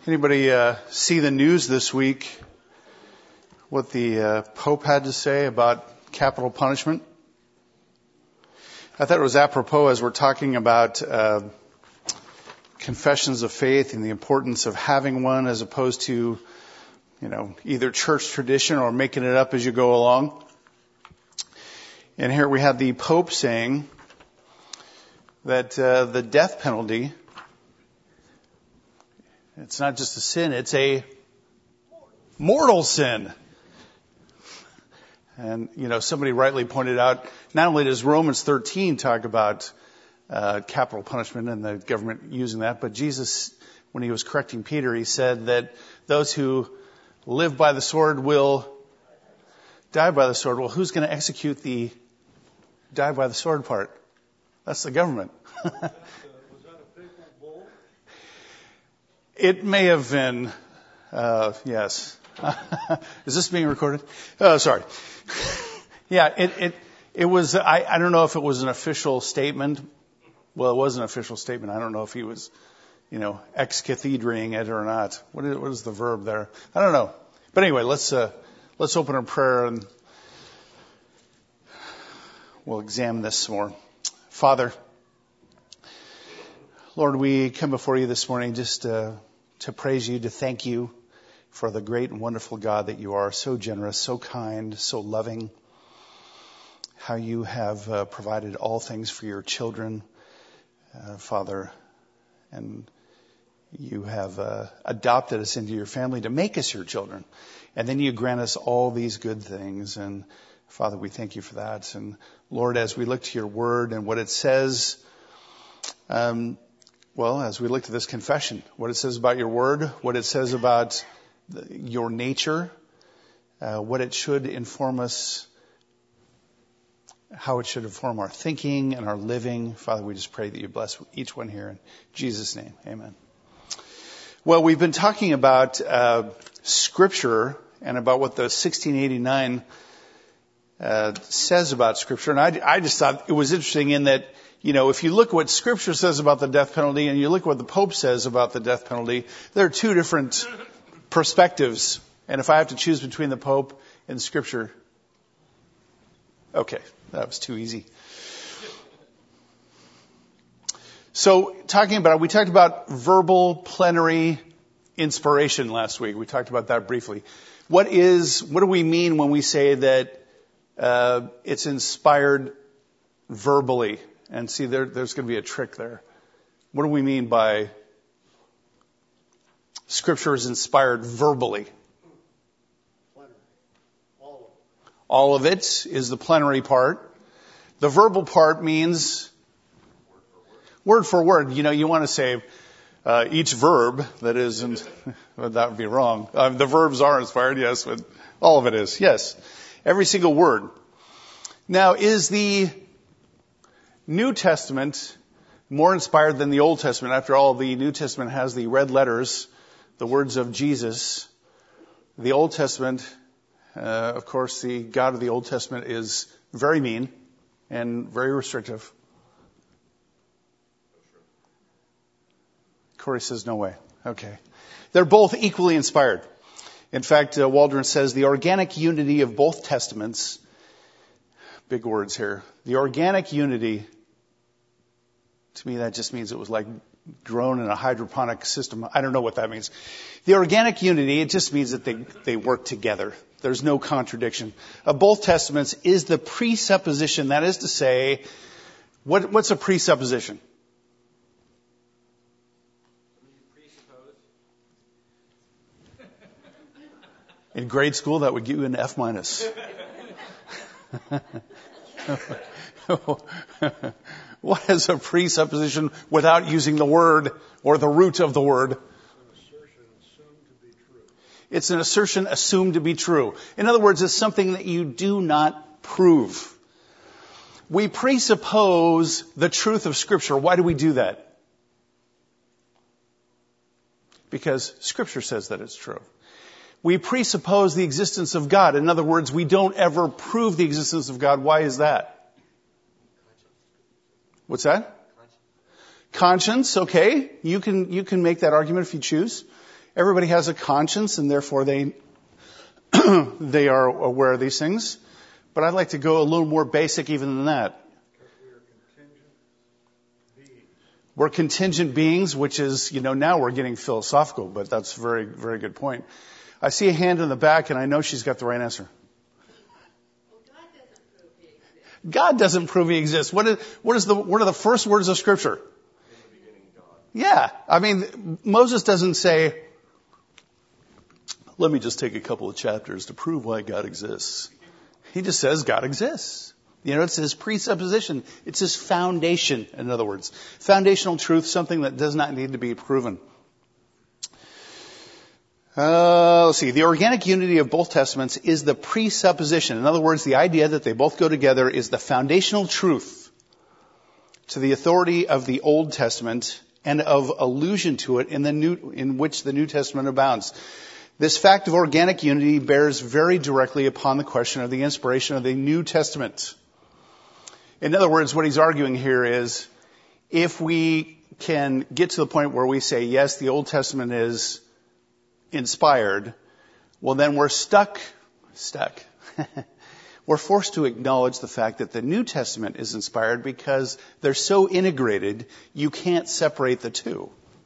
Anybody see the news this week? What the Pope had to say about capital punishment? I thought it was apropos as we're talking about confessions of faith and the importance of having one as opposed to, either church tradition or making it up as you go along. And here we have the Pope saying that the death penalty, it's not just a sin, it's a mortal sin. And, somebody rightly pointed out, not only does Romans 13 talk about capital punishment and the government using that, but Jesus, when he was correcting Peter, he said that those who live by the sword will die by the sword. Well, who's going to execute the die by the sword part? That's the government. Was that a papal bull? It may have been, yes. Is this being recorded? Oh, sorry. Yeah, it was, I don't know if it was an official statement. Well, it was an official statement. I don't know if he was, ex cathedraing it or not. What is the verb there? I don't know. But anyway, let's open in prayer and we'll examine this some more. Father, Lord, we come before you this morning just to praise you, to thank you for the great and wonderful God that you are, so generous, so kind, so loving, how you have provided all things for your children, Father, and you have adopted us into your family to make us your children. And then you grant us all these good things. And Father, we thank you for that. And Lord, as we look to your word and what it says, as we look to this confession, what it says about your word, what it says about your nature, what it should inform us, how it should inform our thinking and our living. Father, we just pray that you bless each one here in Jesus' name. Amen. Well, we've been talking about Scripture and about what the 1689 says about Scripture. And I just thought it was interesting in that, if you look at what Scripture says about the death penalty and you look at what the Pope says about the death penalty, there are two different perspectives. And if I have to choose between the Pope and Scripture, okay, that was too easy. So we talked about verbal plenary inspiration last week. We talked about that briefly. What do we mean when we say that it's inspired verbally? And see, there's going to be a trick there. What do we mean by Scripture is inspired verbally? Plenary. All of it is the plenary part. The verbal part means word for word. You want to say each verb that is, well, that would be wrong. The verbs are inspired, yes, but all of it is, yes. Every single word. Now, is the New Testament more inspired than the Old Testament? After all, the New Testament has the red letters, the words of Jesus. The Old Testament, of course, the God of the Old Testament is very mean and very restrictive. Corey says, no way. Okay. They're both equally inspired. In fact, Waldron says the organic unity of both testaments, big words here, the organic unity, to me that just means it was like grown in a hydroponic system. I don't know what that means. The organic unity, it just means that they work together. There's no contradiction. Of both testaments is the presupposition, that is to say, what's a presupposition? In grade school, that would give you an F-. What is a presupposition without using the word or the root of the word? It's an assertion assumed to be true. In other words, it's something that you do not prove. We presuppose the truth of Scripture. Why do we do that? Because Scripture says that it's true. We presuppose the existence of God. In other words, we don't ever prove the existence of God. Why is that? What's that? Conscience, okay. You can make that argument if you choose. Everybody has a conscience, and therefore they they are aware of these things. But I'd like to go a little more basic even than that. We're contingent beings, which is, now we're getting philosophical, but that's a very, very good point. I see a hand in the back, and I know she's got the right answer. God doesn't prove he exists. What are the first words of Scripture? Yeah. I mean, Moses doesn't say, let me just take a couple of chapters to prove why God exists. He just says God exists. It's his presupposition. It's his foundation, in other words. Foundational truth, something that does not need to be proven. Let's see. The organic unity of both testaments is the presupposition. In other words, the idea that they both go together is the foundational truth to the authority of the Old Testament and of allusion to it in which the New Testament abounds. This fact of organic unity bears very directly upon the question of the inspiration of the New Testament. In other words, what he's arguing here is, if we can get to the point where we say, yes, the Old Testament is inspired, well, then we're stuck. We're forced to acknowledge the fact that the New Testament is inspired because they're so integrated, you can't separate the two.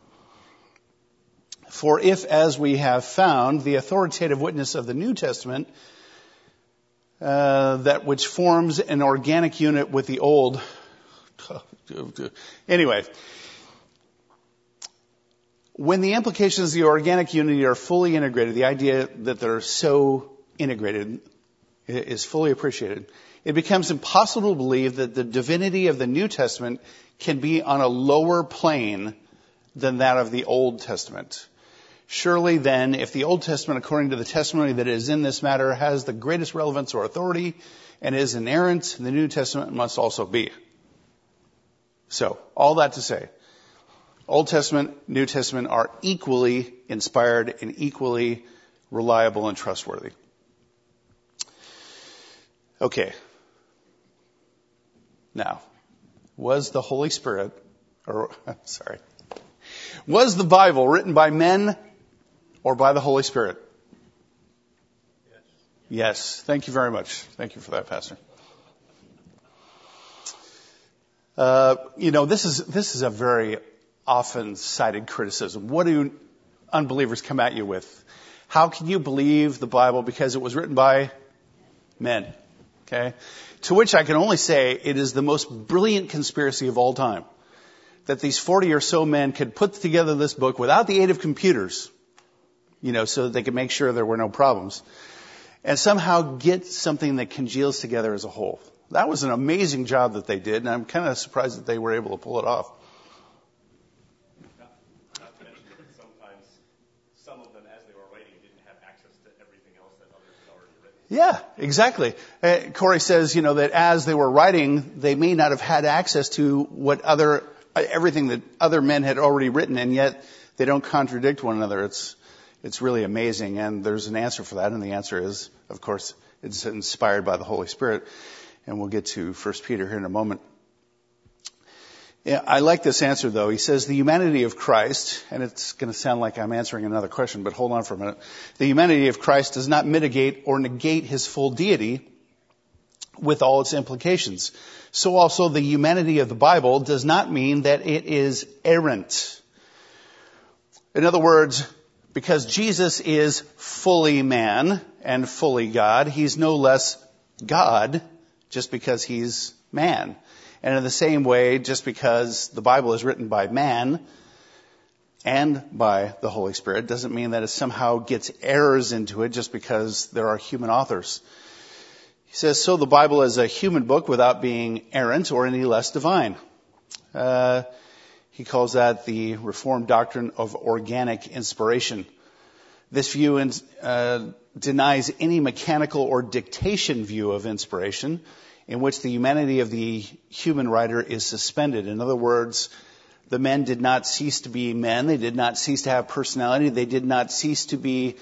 For if, as we have found, the authoritative witness of the New Testament, that which forms an organic unit with the Old. Anyway, when the implications of the organic unity are fully integrated, the idea that they're so integrated is fully appreciated, it becomes impossible to believe that the divinity of the New Testament can be on a lower plane than that of the Old Testament. Surely then, if the Old Testament, according to the testimony that is in this matter, has the greatest relevance or authority and is inerrant, the New Testament must also be. So, all that to say, Old Testament, New Testament are equally inspired and equally reliable and trustworthy. Okay. Now, was the Bible written by men or by the Holy Spirit? Yes. Thank you very much. Thank you for that, Pastor. This is a very often cited criticism. What do unbelievers come at you with? How can you believe the Bible because it was written by men? Okay. To which I can only say it is the most brilliant conspiracy of all time. That these 40 or so men could put together this book without the aid of computers, so that they could make sure there were no problems, and somehow get something that congeals together as a whole. That was an amazing job that they did, and I'm kind of surprised that they were able to pull it off. Not to mention that sometimes some of them, as they were writing, didn't have access to everything else that others had already written. Yeah, exactly. Corey says, that as they were writing, they may not have had access to everything that other men had already written, and yet they don't contradict one another. It's really amazing, and there's an answer for that, and the answer is, of course, it's inspired by the Holy Spirit, and we'll get to 1 Peter here in a moment. Yeah, I like this answer, though. He says the humanity of Christ, and it's going to sound like I'm answering another question, but hold on for a minute. The humanity of Christ does not mitigate or negate his full deity with all its implications. So also the humanity of the Bible does not mean that it is errant. In other words, because Jesus is fully man and fully God, he's no less God just because he's man. And in the same way, just because the Bible is written by man and by the Holy Spirit doesn't mean that it somehow gets errors into it just because there are human authors. He says, so the Bible is a human book without being errant or any less divine. He calls that the Reformed doctrine of organic inspiration. This view denies any mechanical or dictation view of inspiration in which the humanity of the human writer is suspended. In other words, the men did not cease to be men. They did not cease to have personality. They did not cease to be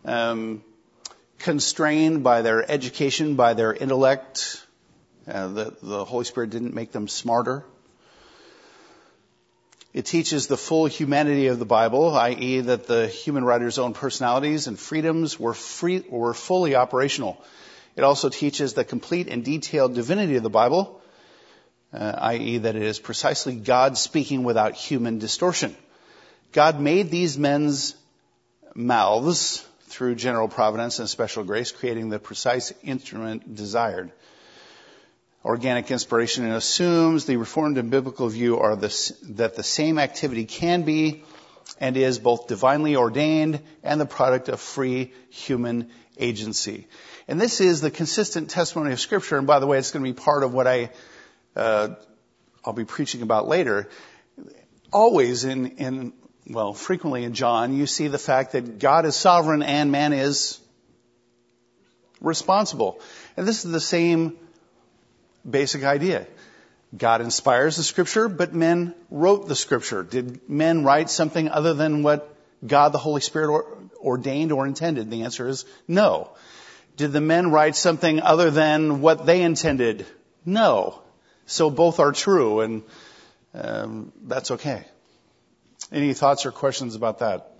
constrained by their education, by their intellect. The Holy Spirit didn't make them smarter. It teaches the full humanity of the Bible, i.e. that the human writer's own personalities and freedoms were fully operational. It also teaches the complete and detailed divinity of the Bible, i.e. that it is precisely God speaking without human distortion. God made these men's mouths through general providence and special grace, creating the precise instrument desired. Organic inspiration assumes the Reformed and biblical view are that the same activity can be and is both divinely ordained and the product of free human agency. And this is the consistent testimony of Scripture. And by the way, it's going to be part of what I'll be preaching about later. Always frequently in John, you see the fact that God is sovereign and man is responsible. And this is the same basic idea. God inspires the Scripture, but men wrote the Scripture. Did men write something other than what God the Holy Spirit ordained or intended? The answer is no. Did the men write something other than what they intended? No. So both are true, and that's okay. Any thoughts or questions about that?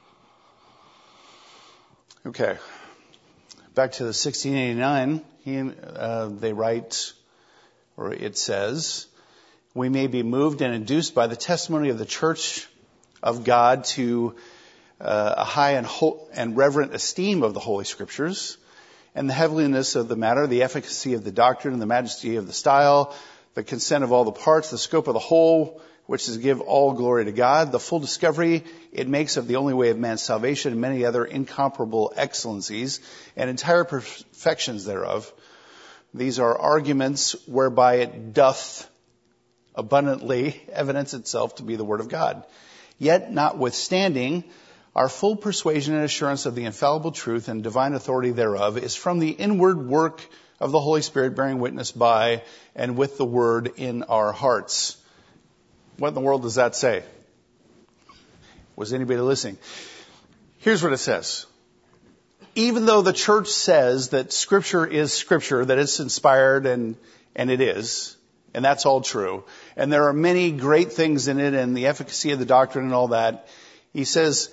Okay. Back to the 1689, they write, or it says, we may be moved and induced by the testimony of the Church of God to a high and reverent esteem of the Holy Scriptures, and the heavenliness of the matter, the efficacy of the doctrine, and the majesty of the style, the consent of all the parts, the scope of the whole, which is to give all glory to God, the full discovery it makes of the only way of man's salvation, and many other incomparable excellencies and entire perfections thereof. These are arguments whereby it doth abundantly evidence itself to be the Word of God. Yet, notwithstanding, our full persuasion and assurance of the infallible truth and divine authority thereof is from the inward work of the Holy Spirit bearing witness by and with the Word in our hearts. What in the world does that say? Was anybody listening? Here's what it says. Even though the church says that Scripture is Scripture, that it's inspired, and it is, and that's all true, and there are many great things in it, and the efficacy of the doctrine and all that, he says,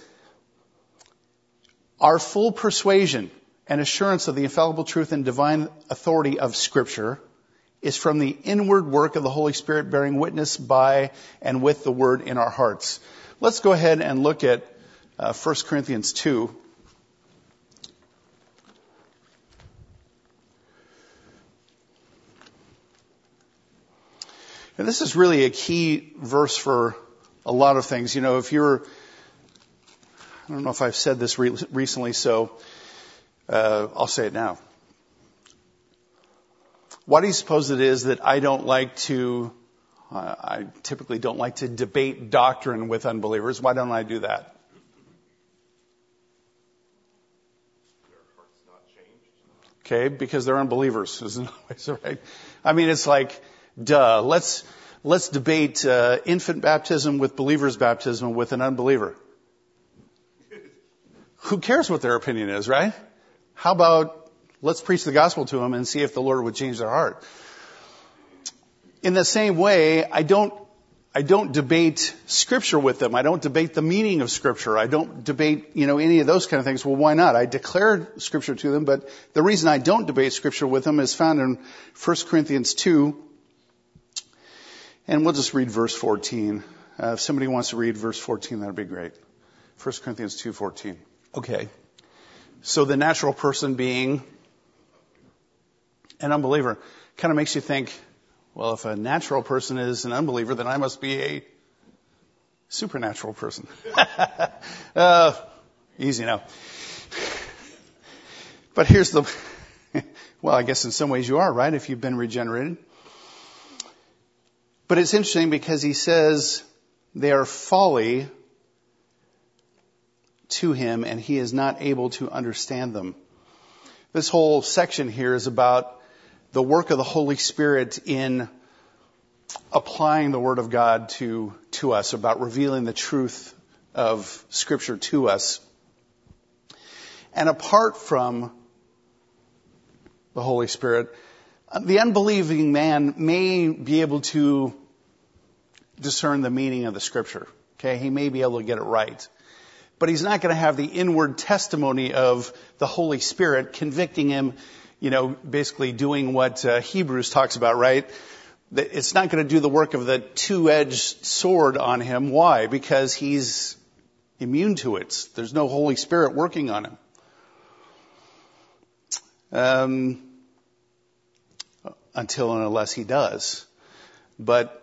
our full persuasion and assurance of the infallible truth and divine authority of Scripture is from the inward work of the Holy Spirit bearing witness by and with the Word in our hearts. Let's go ahead and look at 1 Corinthians 2. And this is really a key verse for a lot of things. You know, I don't know if I've said this recently, so I'll say it now. Why do you suppose it is that I typically don't like to debate doctrine with unbelievers? Why don't I do that? Their heart's not changed. Okay, because they're unbelievers, isn't it always right? I mean, it's like, duh, let's debate infant baptism with believer's baptism with an unbeliever. Who cares what their opinion is, right? How about let's preach the gospel to them and see if the Lord would change their heart. In the same way, I don't debate Scripture with them. I don't debate the meaning of Scripture. I don't debate, any of those kind of things. Well, why not? I declare Scripture to them, but the reason I don't debate Scripture with them is found in 1 Corinthians 2. And we'll just read verse 14. If somebody wants to read verse 14, that would be great. 1 Corinthians 2:14. Okay. So the natural person being an unbeliever kind of makes you think, well, if a natural person is an unbeliever, then I must be a supernatural person. Easy now. But here's well, I guess in some ways you are, right, if you've been regenerated. But it's interesting because he says they are folly to him and he is not able to understand them. This whole section here is about the work of the Holy Spirit in applying the Word of God to us, about revealing the truth of Scripture to us. And apart from the Holy Spirit, the unbelieving man may be able to discern the meaning of the Scripture. Okay, he may be able to get it right. But he's not going to have the inward testimony of the Holy Spirit convicting him, basically doing what Hebrews talks about, right? It's not going to do the work of the two-edged sword on him. Why? Because he's immune to it. There's no Holy Spirit working on him. Until and unless he does. But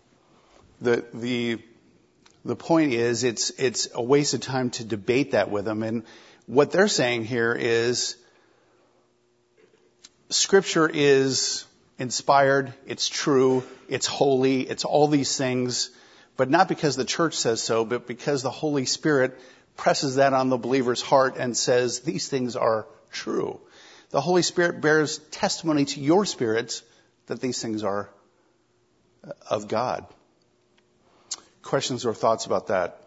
the point is, it's a waste of time to debate that with him. And what they're saying here is, Scripture is inspired, it's true, it's holy, it's all these things, but not because the church says so, but because the Holy Spirit presses that on the believer's heart and says, these things are true. The Holy Spirit bears testimony to your spirits that these things are of God. Questions or thoughts about that?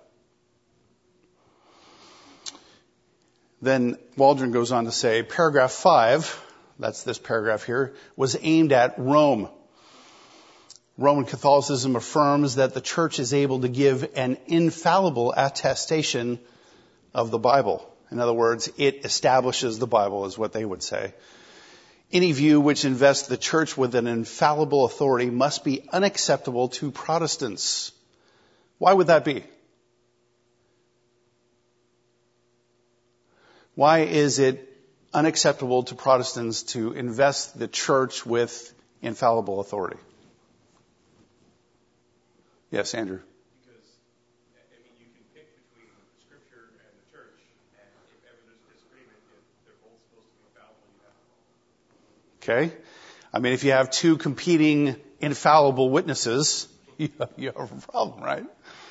Then Waldron goes on to say, paragraph 5, that's this paragraph here, was aimed at Rome. Roman Catholicism affirms that the church is able to give an infallible attestation of the Bible. In other words, it establishes the Bible, is what they would say. Any view which invests the church with an infallible authority must be unacceptable to Protestants. Why would that be? Why is it unacceptable to Protestants to invest the church with infallible authority? Yes, Andrew. Because, you can pick between Scripture and the church, and if ever there's a disagreement, if they're both supposed to be infallible, you have to. Okay. If you have two competing infallible witnesses, you have a problem, right?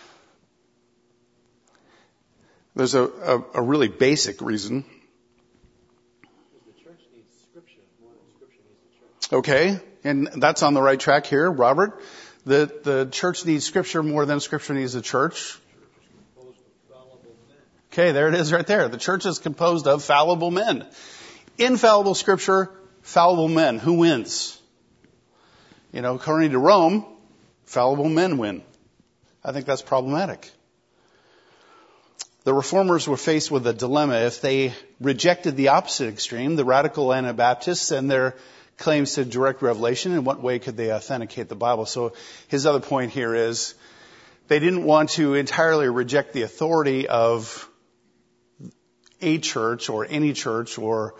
There's a really basic reason. The church needs Scripture more than Scripture needs the church. Okay, and that's on the right track here, Robert. The church needs Scripture more than Scripture needs the church. Okay, there it is right there. The church is composed of fallible men. Infallible Scripture, fallible men. Who wins? According to Rome, fallible men win. I think that's problematic. The Reformers were faced with a dilemma. If they rejected the opposite extreme, the radical Anabaptists and their claims to direct revelation, in what way could they authenticate the Bible? So his other point here is they didn't want to entirely reject the authority of a church or any church or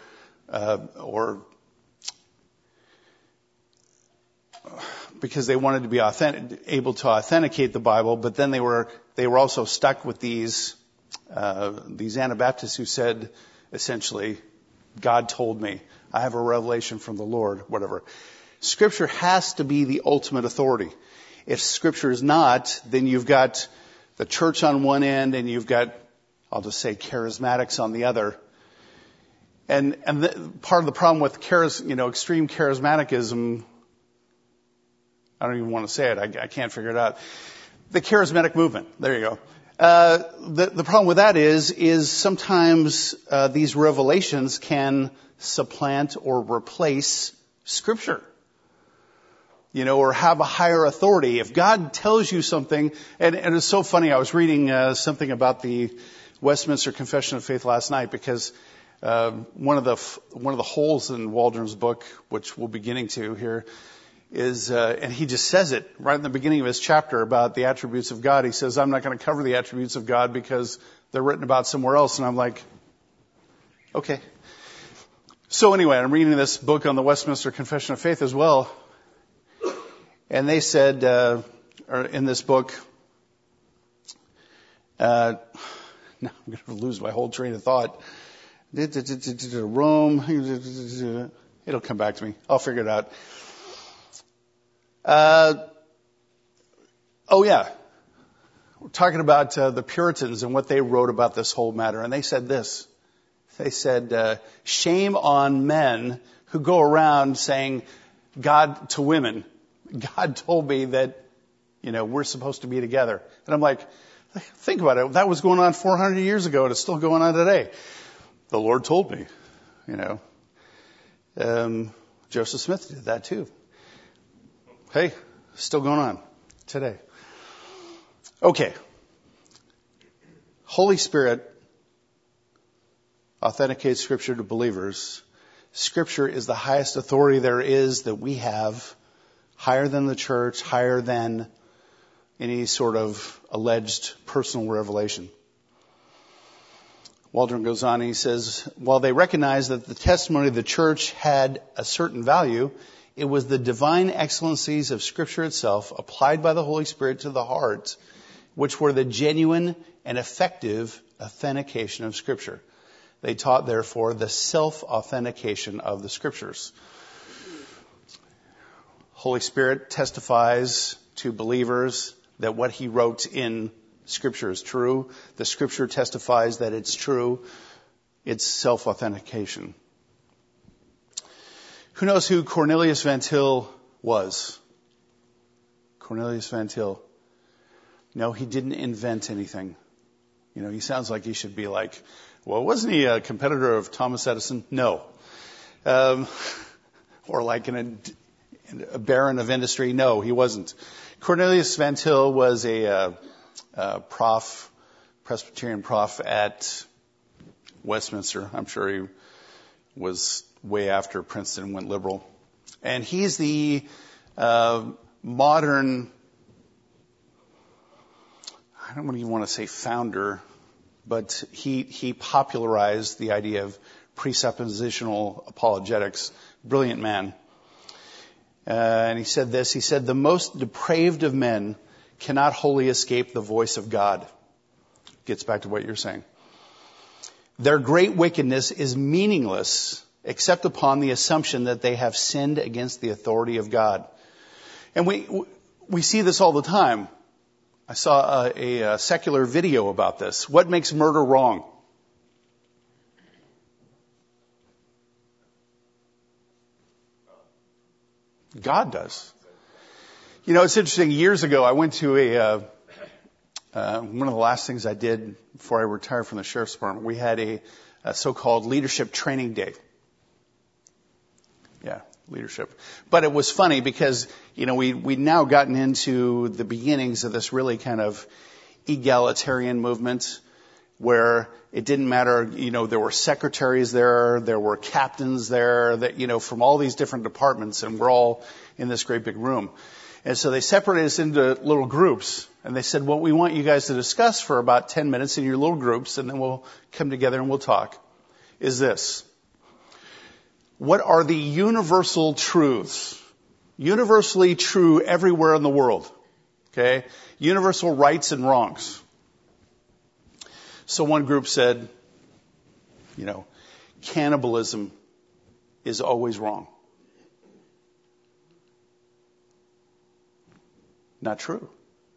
because they wanted to be able to authenticate the Bible, but then they were also stuck with these Anabaptists who said, essentially, God told me, I have a revelation from the Lord, whatever. Scripture has to be the ultimate authority. If Scripture is not, then you've got the church on one end and you've got, I'll just say, charismatics on the other. And part of the problem with extreme charismaticism, I don't even want to say it. I can't figure it out. The charismatic movement. There you go. The problem with that is sometimes these revelations can supplant or replace Scripture, or have a higher authority. If God tells you something, and it's so funny. I was reading something about the Westminster Confession of Faith last night because one of the holes in Waldron's book, which we'll be getting to here, is, and he just says it right in the beginning of his chapter about the attributes of God. He says, I'm not going to cover the attributes of God because they're written about somewhere else. And I'm like, okay. So anyway, I'm reading this book on the Westminster Confession of Faith as well. And they said, in this book, now I'm going to lose my whole train of thought. Rome, it'll come back to me. I'll figure it out. We're talking about the Puritans and what they wrote about this whole matter. And they said this. They said, shame on men who go around saying God to women. God told me that, we're supposed to be together. And I'm like, think about it. That was going on 400 years ago and it's still going on today. The Lord told me, Joseph Smith did that too. Hey, still going on today. Okay. Holy Spirit authenticates Scripture to believers. Scripture is the highest authority there is that we have, higher than the church, higher than any sort of alleged personal revelation. Waldron goes on and he says, while they recognized that the testimony of the church had a certain value, it was the divine excellencies of Scripture itself applied by the Holy Spirit to the heart, which were the genuine and effective authentication of Scripture. They taught, therefore, the self-authentication of the Scriptures. Holy Spirit testifies to believers that what he wrote in Scripture is true. The Scripture testifies that it's true. It's self-authentication. Who knows who Cornelius Van Til was? Cornelius Van Til. No, he didn't invent anything. You know, he sounds like he should be like, well, wasn't he a competitor of Thomas Edison? No. Or like a baron of industry? No, he wasn't. Cornelius Van Til was a Presbyterian prof at Westminster. I'm sure he was way after Princeton went liberal. And he's the modern, I don't even want to say founder, but he popularized the idea of presuppositional apologetics. Brilliant man. And he said this, he said, the most depraved of men cannot wholly escape the voice of God. Gets back to what you're saying. Their great wickedness is meaningless except upon the assumption that they have sinned against the authority of God. And we see this all the time. I saw a secular video about this. What makes murder wrong? God does. You know, it's interesting. Years ago, I went to one of the last things I did before I retired from the Sheriff's Department. We had a so-called leadership training day. Yeah, leadership. But it was funny because, you know, we'd now gotten into the beginnings of this really kind of egalitarian movement where it didn't matter, you know, there were secretaries there were captains there, that, you know, from all these different departments, and we're all in this great big room. And so they separated us into little groups, and they said, what we want you guys to discuss for about 10 minutes in your little groups, and then we'll come together and we'll talk, is this. What are the universal truths? Universally true everywhere in the world. Okay? Universal rights and wrongs. So one group said, you know, cannibalism is always wrong. Not true.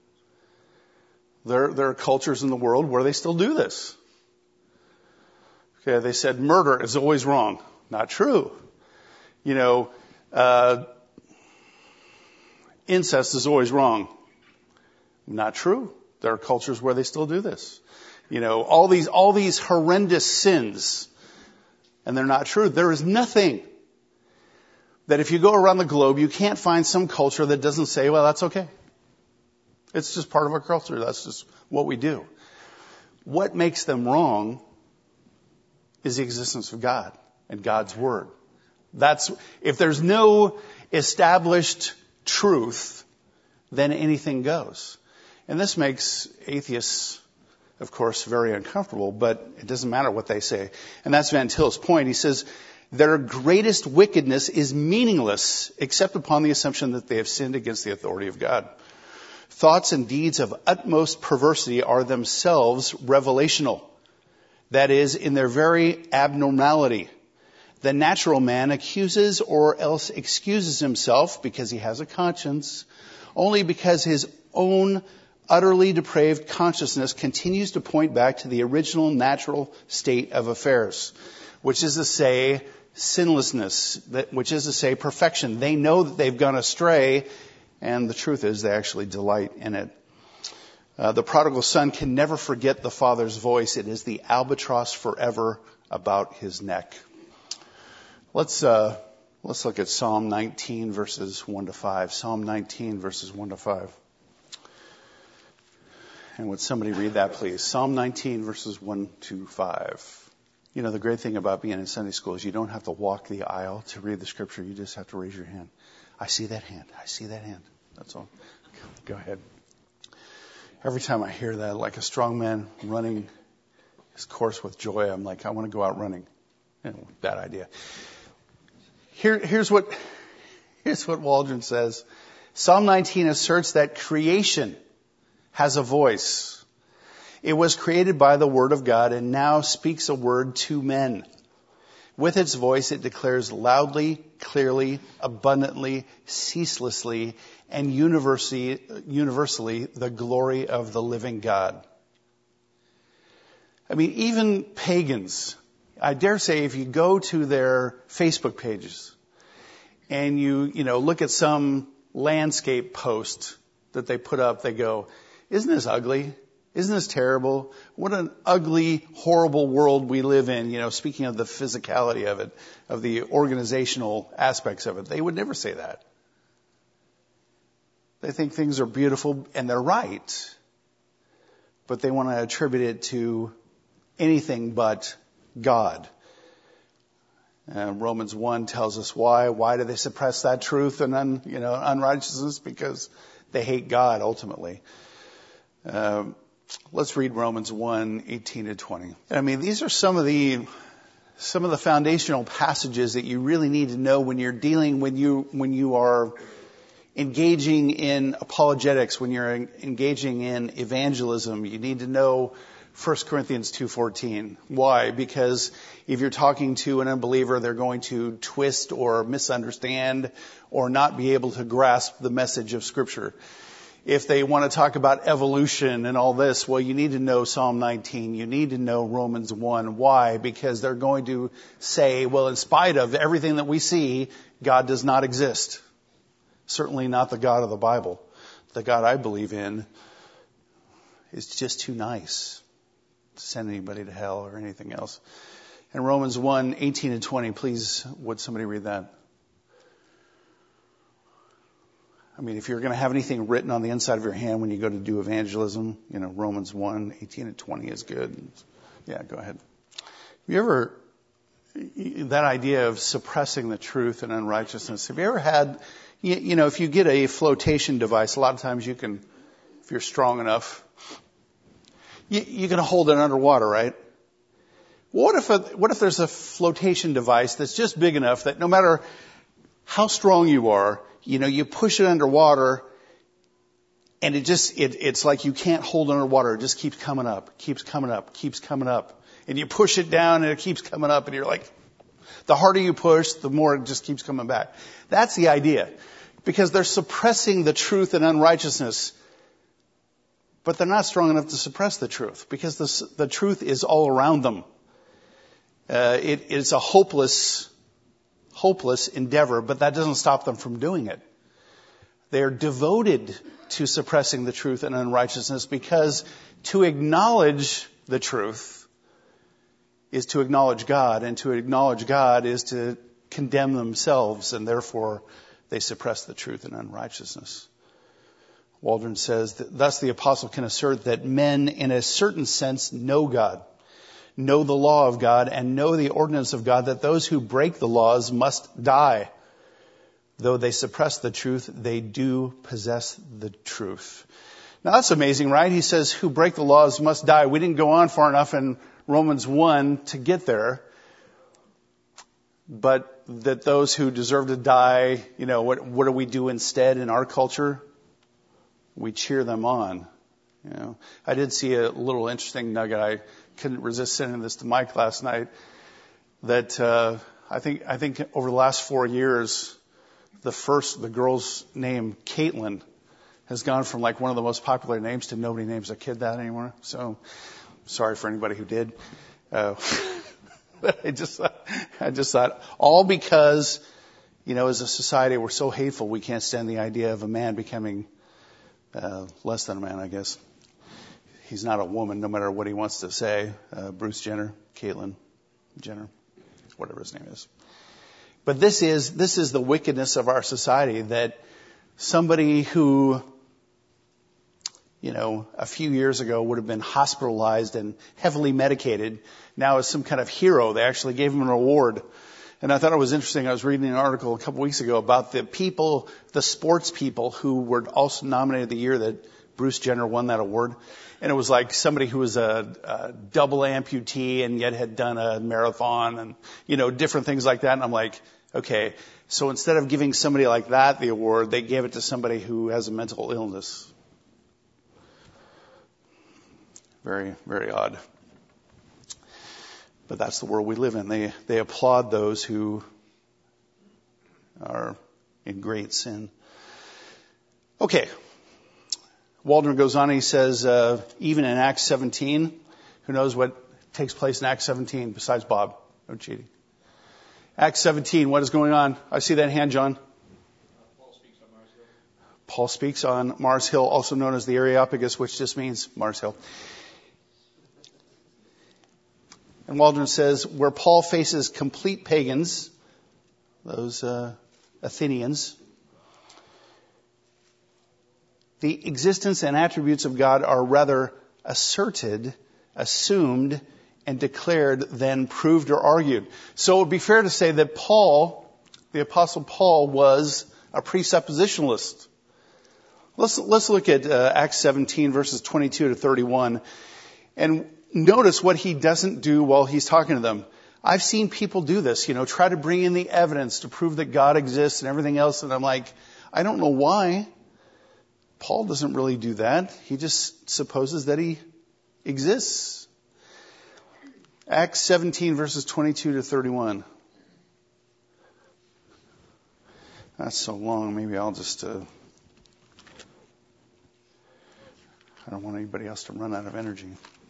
There are cultures in the world where they still do this. Okay, they said murder is always wrong. Not true. You know, incest is always wrong. Not true. There are cultures where they still do this. You know, all these horrendous sins, and they're not true. There is nothing that if you go around the globe, you can't find some culture that doesn't say, well, that's okay. It's just part of our culture. That's just what we do. What makes them wrong is the existence of God and God's Word. If there's no established truth, then anything goes. And this makes atheists, of course, very uncomfortable, but it doesn't matter what they say. And that's Van Til's point. He says, their greatest wickedness is meaningless except upon the assumption that they have sinned against the authority of God. Thoughts and deeds of utmost perversity are themselves revelational. That is, in their very abnormality. The natural man accuses or else excuses himself because he has a conscience, only because his own utterly depraved consciousness continues to point back to the original natural state of affairs, which is to say sinlessness, which is to say perfection. They know that they've gone astray, and the truth is they actually delight in it. The prodigal son can never forget the father's voice. It is the albatross forever about his neck. Let's look at Psalm 19 verses 1 to 5. Psalm 19 verses 1 to 5. And would somebody read that, please? Psalm 19, verses 1 to 5. You know, the great thing about being in Sunday school is you don't have to walk the aisle to read the scripture. You just have to raise your hand. I see that hand. I see that hand. That's all. Go ahead. Every time I hear that, like a strong man running his course with joy, I'm like, I want to go out running. Bad idea. Here's what Waldron says. Psalm 19 asserts that creation has a voice. It was created by the word of God and now speaks a word to men. With its voice, it declares loudly, clearly, abundantly, ceaselessly, and universally the glory of the living God. I mean, even pagans, I dare say if you go to their Facebook pages and you look at some landscape post that they put up, they go, isn't this ugly? Isn't this terrible? What an ugly, horrible world we live in, speaking of the physicality of it, of the organizational aspects of it. They would never say that. They think things are beautiful, and they're right. But they want to attribute it to anything but God. Romans 1 tells us why. Why do they suppress that truth and unrighteousness? Because they hate God ultimately. Let's read Romans 1, 18 to 20. I mean, these are some of the foundational passages that you really need to know when you are engaging in apologetics, when you're engaging in evangelism. You need to know 1 Corinthians 2:14. Why? Because if you're talking to an unbeliever, they're going to twist or misunderstand or not be able to grasp the message of Scripture. If they want to talk about evolution and all this, well, you need to know Psalm 19. You need to know Romans 1. Why? Because they're going to say, well, in spite of everything that we see, God does not exist. Certainly not the God of the Bible. The God I believe in is just too nice to send anybody to hell or anything else. And Romans 1, 18 and 20, please, would somebody read that? I mean, if you're going to have anything written on the inside of your hand when you go to do evangelism, Romans 1, 18 and 20 is good. Yeah, go ahead. That idea of suppressing the truth and unrighteousness, have you ever had, if you get a flotation device, a lot of times you can, if you're strong enough, you can hold it underwater, right? What if there's a flotation device that's just big enough that no matter how strong you are, you push it underwater and it's like you can't hold it underwater. It just keeps coming up, keeps coming up, keeps coming up. And you push it down and it keeps coming up and you're like, the harder you push, the more it just keeps coming back. That's the idea. Because they're suppressing the truth and unrighteousness, but they're not strong enough to suppress the truth because the truth is all around them. It is a hopeless endeavor, but that doesn't stop them from doing it. They're devoted to suppressing the truth and unrighteousness because to acknowledge the truth is to acknowledge God, and to acknowledge God is to condemn themselves, and therefore they suppress the truth and unrighteousness. Waldron says, thus the apostle can assert that men in a certain sense know God, know the law of God, and know the ordinance of God, that those who break the laws must die. Though they suppress the truth, they do possess the truth. Now that's amazing, right? He says, who break the laws must die. We didn't go on far enough in Romans 1 to get there. But that those who deserve to die, what do we do instead in our culture? We cheer them on. I did see a little interesting nugget. I couldn't resist sending this to Mike last night. That I think over the last 4 years, the girl's name, Caitlin, has gone from like one of the most popular names to nobody names a kid that anymore. So sorry for anybody who did. I just thought all because, as a society we're so hateful we can't stand the idea of a man becoming less than a man, I guess. He's not a woman, no matter what he wants to say. Bruce Jenner, Caitlyn Jenner, whatever his name is. But this is the wickedness of our society, that somebody who a few years ago would have been hospitalized and heavily medicated, now is some kind of hero. They actually gave him an award. And I thought it was interesting. I was reading an article a couple weeks ago about the sports people who were also nominated the year that Bruce Jenner won that award. And it was like somebody who was a double amputee and yet had done a marathon and, different things like that. And I'm like, okay, so instead of giving somebody like that the award, they gave it to somebody who has a mental illness. Very, very odd. But that's the world we live in. They applaud those who are in great sin. Okay. Waldron goes on and he says, even in Acts 17, who knows what takes place in Acts 17 besides Bob? No cheating. Acts 17, what is going on? I see that hand, John. Paul speaks on Mars Hill. Paul speaks on Mars Hill, also known as the Areopagus, which just means Mars Hill. And Waldron says, where Paul faces complete pagans, those Athenians, the existence and attributes of God are rather asserted, assumed, and declared than proved or argued. So it would be fair to say that Paul, the Apostle Paul, was a presuppositionalist. Let's look at Acts 17, verses 22 to 31, and notice what he doesn't do while he's talking to them. I've seen people do this, try to bring in the evidence to prove that God exists and everything else, and I'm like, I don't know why. Paul doesn't really do that. He just supposes that he exists. Acts 17, verses 22 to 31. That's so long. Maybe I'll just... I don't want anybody else to run out of energy.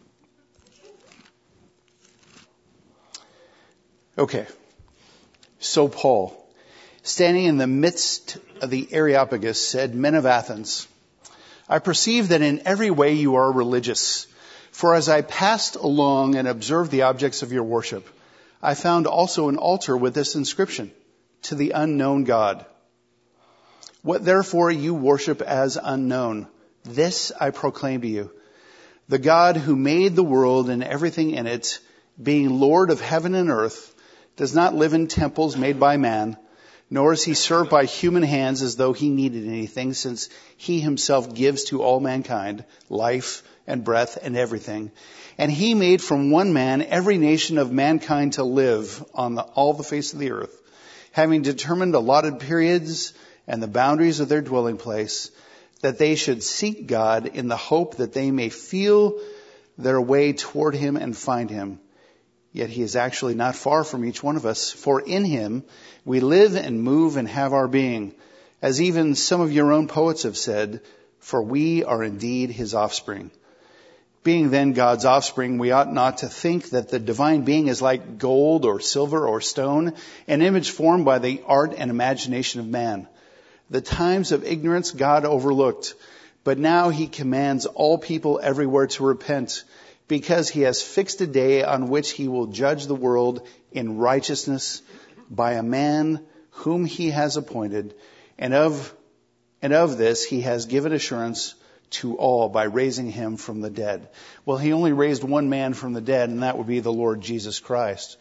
Okay. So Paul, standing in the midst of the Areopagus, said, Men of Athens, I perceive that in every way you are religious. For as I passed along and observed the objects of your worship, I found also an altar with this inscription, to the unknown God. What therefore you worship as unknown, this I proclaim to you. The God who made the world and everything in it, being Lord of heaven and earth, does not live in temples made by man, nor is he served by human hands as though he needed anything, since he himself gives to all mankind life and breath and everything. And he made from one man every nation of mankind to live on all the face of the earth, having determined allotted periods and the boundaries of their dwelling place, that they should seek God in the hope that they may feel their way toward him and find him. Yet he is actually not far from each one of us, for in him we live and move and have our being, as even some of your own poets have said, for we are indeed his offspring. Being then God's offspring, we ought not to think that the divine being is like gold or silver or stone, an image formed by the art and imagination of man. The times of ignorance God overlooked, but now he commands all people everywhere to repent, because he has fixed a day on which he will judge the world in righteousness by a man whom he has appointed, and of this he has given assurance to all by raising him from the dead. Well, he only raised one man from the dead, and that would be the Lord Jesus Christ.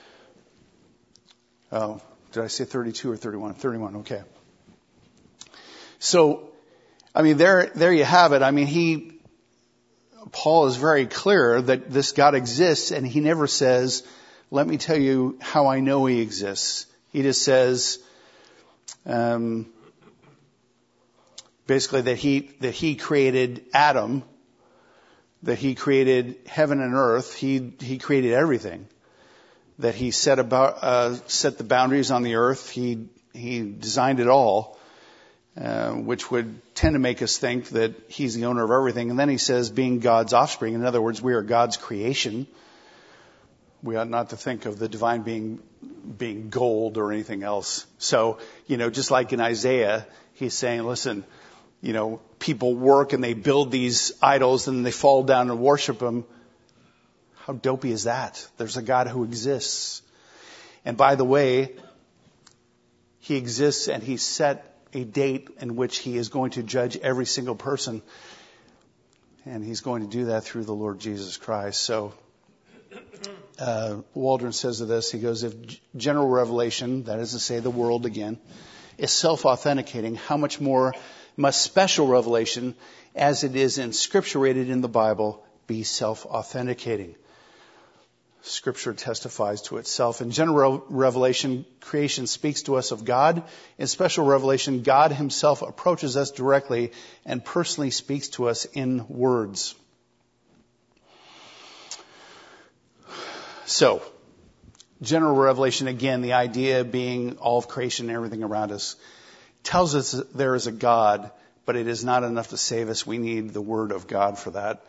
Oh, did I say 32 or 31? 31, okay. So, there you have it. Paul is very clear that this God exists, and he never says, let me tell you how I know he exists. He just says, basically that he created Adam, that he created heaven and earth, he created everything, that he set the boundaries on the earth, he designed it all. Which would tend to make us think that he's the owner of everything. And then he says, being God's offspring. In other words, we are God's creation. We ought not to think of the divine being gold or anything else. So, just like in Isaiah, he's saying, listen, people work and they build these idols and they fall down and worship them. How dopey is that? There's a God who exists. And by the way, he exists and he set a date in which he is going to judge every single person. And he's going to do that through the Lord Jesus Christ. So Waldron says of this, he goes, if general revelation, that is to say the world again, is self-authenticating, how much more must special revelation, as it is inscripturated in the Bible, be self-authenticating? Scripture testifies to itself. In general revelation, creation speaks to us of God. In special revelation, God himself approaches us directly and personally speaks to us in words. So, general revelation, again, the idea being all of creation and everything around us, tells us that there is a God, but it is not enough to save us. We need the Word of God for that.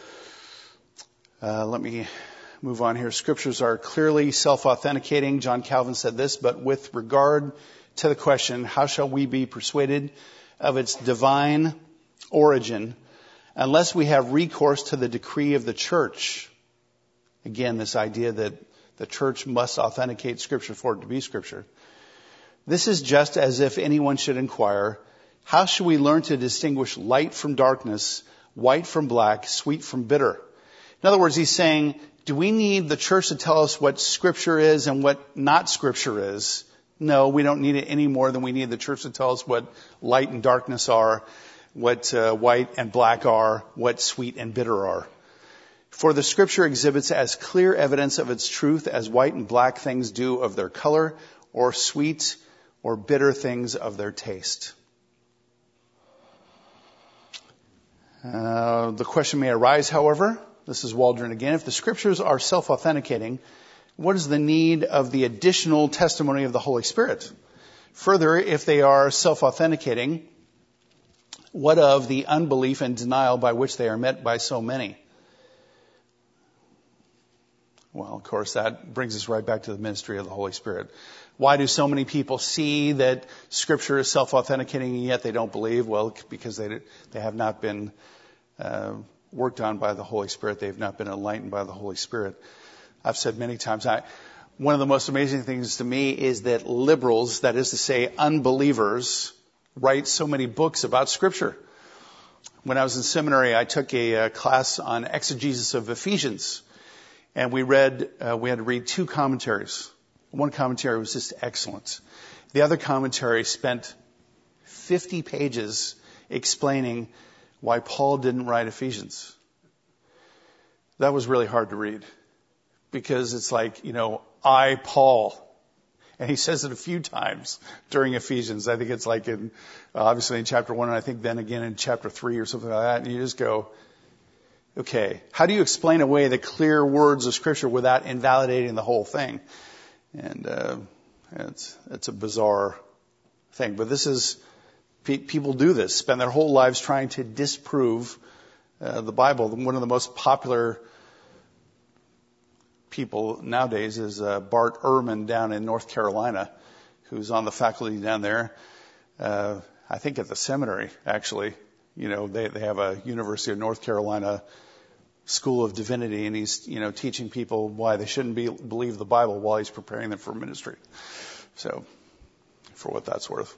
Let me move on here. Scriptures are clearly self-authenticating. John Calvin said this, but with regard to the question, how shall we be persuaded of its divine origin unless we have recourse to the decree of the church? Again, this idea that the church must authenticate Scripture for it to be Scripture. This is just as if anyone should inquire, how shall we learn to distinguish light from darkness, white from black, sweet from bitter? In other words, he's saying, do we need the church to tell us what Scripture is and what not Scripture is? No, we don't need it any more than we need the church to tell us what light and darkness are, what white and black are, what sweet and bitter are. For the Scripture exhibits as clear evidence of its truth as white and black things do of their color, or sweet or bitter things of their taste. The question may arise, however, this is Waldron again, if the Scriptures are self-authenticating, what is the need of the additional testimony of the Holy Spirit? Further, if they are self-authenticating, what of the unbelief and denial by which they are met by so many? Well, of course, that brings us right back to the ministry of the Holy Spirit. Why do so many people see that Scripture is self-authenticating and yet they don't believe? Well, because they have not been worked on by the Holy Spirit. They've not been enlightened by the Holy Spirit. I've said many times, one of the most amazing things to me is that liberals, that is to say unbelievers, write so many books about Scripture. When I was in seminary, I took a class on exegesis of Ephesians. And we had to read 2 commentaries. One commentary was just excellent. The other commentary spent 50 pages explaining why Paul didn't write Ephesians. That was really hard to read. Because it's like, I, Paul. And he says it a few times during Ephesians. I think it's like obviously in chapter 1, and I think then again in chapter 3 or something like that. And you just go, okay, how do you explain away the clear words of Scripture without invalidating the whole thing? And it's a bizarre thing. But this is, people do this, spend their whole lives trying to disprove the Bible. One of the most popular people nowadays is Bart Ehrman down in North Carolina, who's on the faculty down there. I think at the seminary, actually. They have a University of North Carolina School of Divinity, and he's, teaching people why they shouldn't believe the Bible while he's preparing them for ministry. So, for what that's worth.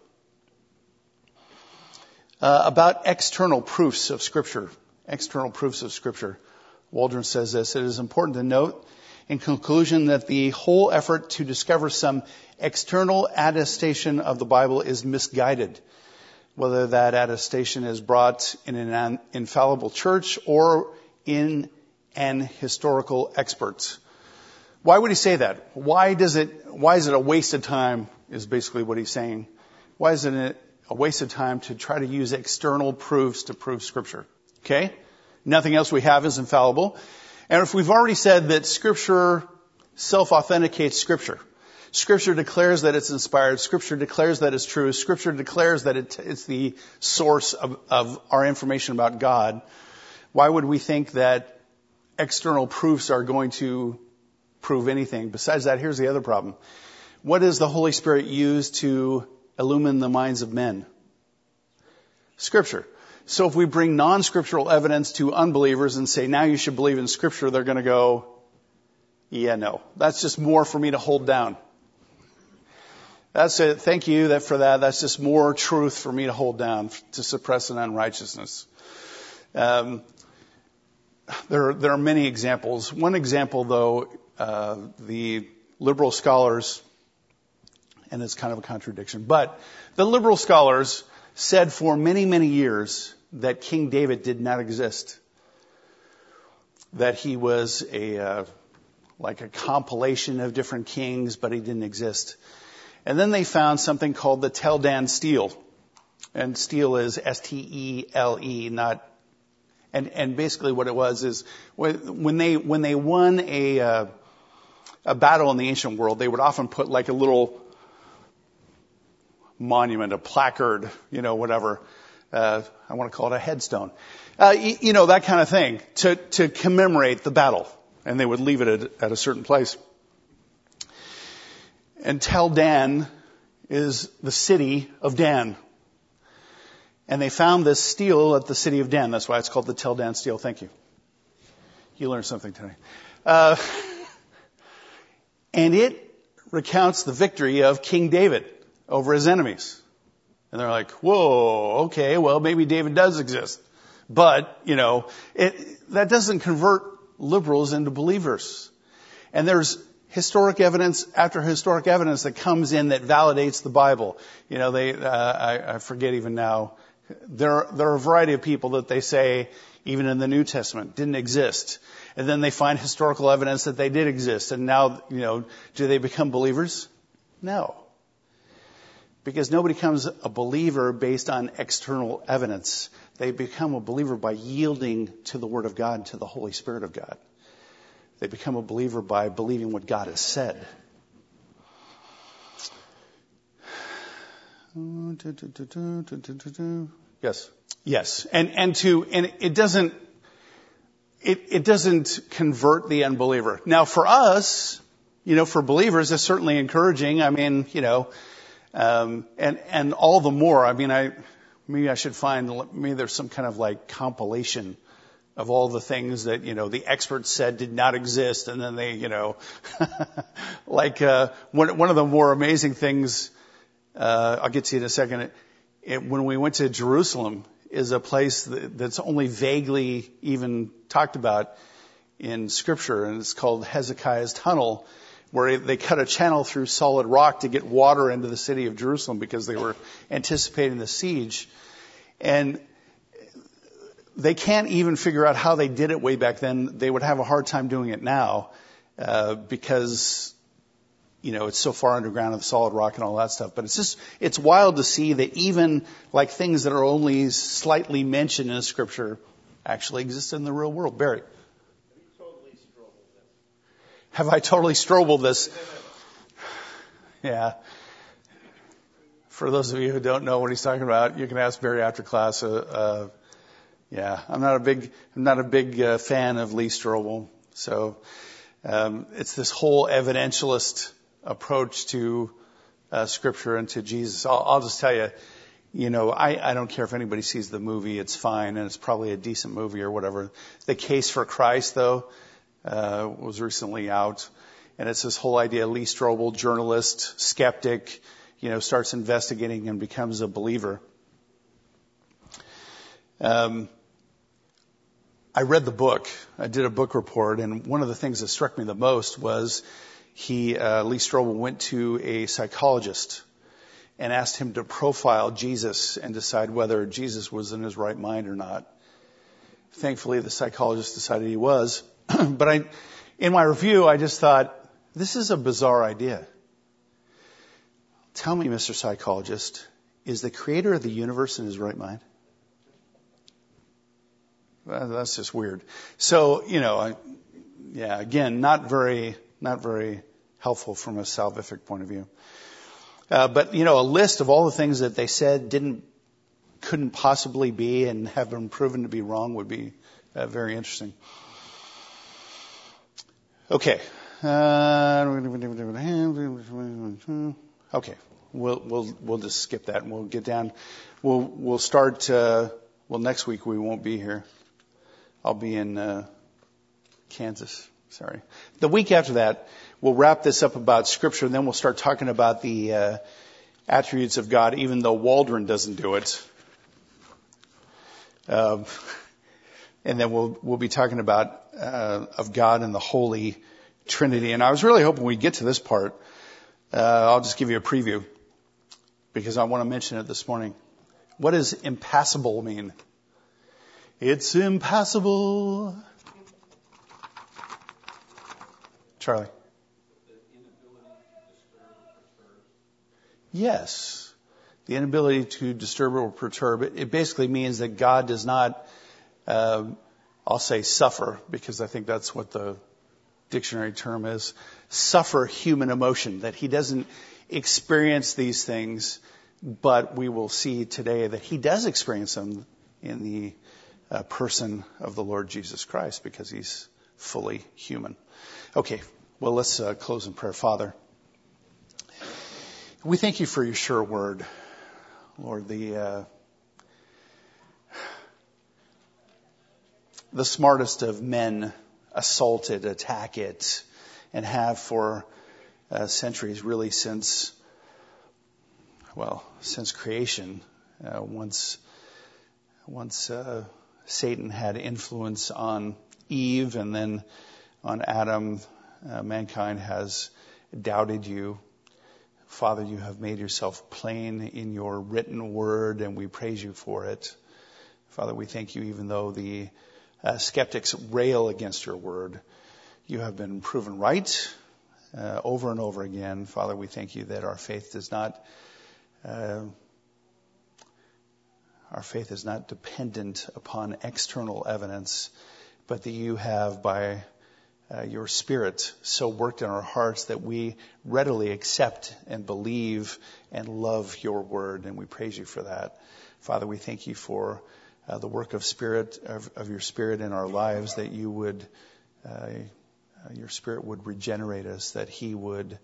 About external proofs of Scripture. External proofs of Scripture. Waldron says this, it is important to note in conclusion that the whole effort to discover some external attestation of the Bible is misguided. Whether that attestation is brought in an infallible church or in an historical expert. Why would he say that? Why is it a waste of time, is basically what he's saying. Why is it a waste of time to try to use external proofs to prove Scripture? Okay? Nothing else we have is infallible. And if we've already said that Scripture self-authenticates Scripture, Scripture declares that it's inspired. Scripture declares that it's true. Scripture declares that it's the source of our information about God. Why would we think that external proofs are going to prove anything? Besides that, here's the other problem. What does the Holy Spirit use to illumine the minds of men? Scripture. So if we bring non-scriptural evidence to unbelievers and say, now you should believe in Scripture, they're going to go, yeah, no. That's just more for me to hold down. That's it. Thank you for that. That's just more truth for me to hold down, to suppress an unrighteousness. there are many examples. One example, though, the liberal scholars, and it's kind of a contradiction, but the liberal scholars said for many, many years that King David did not exist, that he was like a compilation of different kings, but he didn't exist. And then they found something called the Tel Dan stele, and stele is S-T-E-L-E, not. And basically what it was is when they won a battle in the ancient world, they would often put like a little monument, a placard, whatever. I want to call it a headstone. That kind of thing to commemorate the battle. And they would leave it at a certain place. And Tel Dan is the city of Dan. And they found this stele at the city of Dan. That's why it's called the Tel Dan stele. Thank you. You learned something today. And it recounts the victory of King David over his enemies. And they're like, whoa, okay, well, maybe David does exist. But, that doesn't convert liberals into believers. And there's historic evidence after historic evidence that comes in that validates the Bible. I forget even now. There are a variety of people that they say, even in the New Testament, didn't exist. And then they find historical evidence that they did exist. And now, do they become believers? No. Because nobody becomes a believer based on external evidence. They become a believer by yielding to the Word of God and to the Holy Spirit of God. They become a believer by believing what God has said. Yes. And it doesn't convert the unbeliever. Now for us, for believers, it's certainly encouraging. I mean, and all the more. I mean, maybe I should find, maybe there's some kind of like compilation of all the things that, the experts said did not exist. And then they, like, one of the more amazing things, I'll get to you in a second. When we went to Jerusalem is a place that's only vaguely even talked about in Scripture. And it's called Hezekiah's Tunnel, where they cut a channel through solid rock to get water into the city of Jerusalem because they were anticipating the siege. And they can't even figure out how they did it way back then. They would have a hard time doing it now because, it's so far underground in the solid rock and all that stuff. But it's wild to see that even like things that are only slightly mentioned in Scripture actually exist in the real world. Barry. Have I totally strobled this? Yeah. For those of you who don't know what he's talking about, you can ask Barry after class. Yeah, I'm not a big fan of Lee Strobel. So it's this whole evidentialist approach to Scripture and to Jesus. I'll just tell you, I don't care if anybody sees the movie; it's fine, and it's probably a decent movie or whatever. The Case for Christ, though, was recently out, and it's this whole idea: Lee Strobel, journalist, skeptic, starts investigating and becomes a believer. I read the book. I did a book report, and one of the things that struck me the most was Lee Strobel went to a psychologist and asked him to profile Jesus and decide whether Jesus was in his right mind or not. Thankfully, the psychologist decided he was. But in my review, I just thought, this is a bizarre idea. Tell me, Mr. Psychologist, is the creator of the universe in his right mind? Well, that's just weird. So, again, not very helpful from a salvific point of view. But a list of all the things that they said couldn't possibly be and have been proven to be wrong would be very interesting. Okay. Okay. We'll just skip that and we'll get down. We'll start. Next week we won't be here. I'll be in Kansas. Sorry. The week after that, we'll wrap this up about Scripture, and then we'll start talking about the attributes of God, even though Waldron doesn't do it. And then we'll be talking about of God and the Holy Trinity. And I was really hoping we'd get to this part. I'll just give you a preview because I want to mention it this morning. What does impassable mean? It's impassable. Charlie. Yes. The inability to disturb or perturb. It basically means that God does not, I'll say suffer, because I think that's what the dictionary term is, suffer human emotion, that he doesn't experience these things, but we will see today that he does experience them in the person of the Lord Jesus Christ, because he's fully human. Okay, well, let's close in prayer. Father, we thank you for your sure word. Lord, the smartest of men assault it, attack it, and have for centuries, really since creation. Once Satan had influence on Eve and then on Adam, mankind has doubted you. Father, you have made yourself plain in your written word, and we praise you for it. Father, we thank you, even though the skeptics rail against your word, you have been proven right over and over again. Father, we thank you that our faith is not dependent upon external evidence, but that you have, by your Spirit, so worked in our hearts that we readily accept and believe and love your word, and we praise you for that. Father, we thank you for the work of your Spirit in our lives, that you would, your Spirit would regenerate us, that he would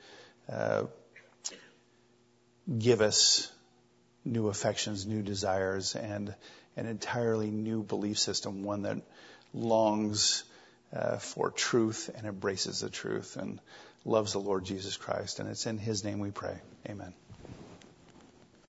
give us new affections, new desires, and an entirely new belief system, one that longs for truth and embraces the truth and loves the Lord Jesus Christ. And it's in his name we pray. Amen.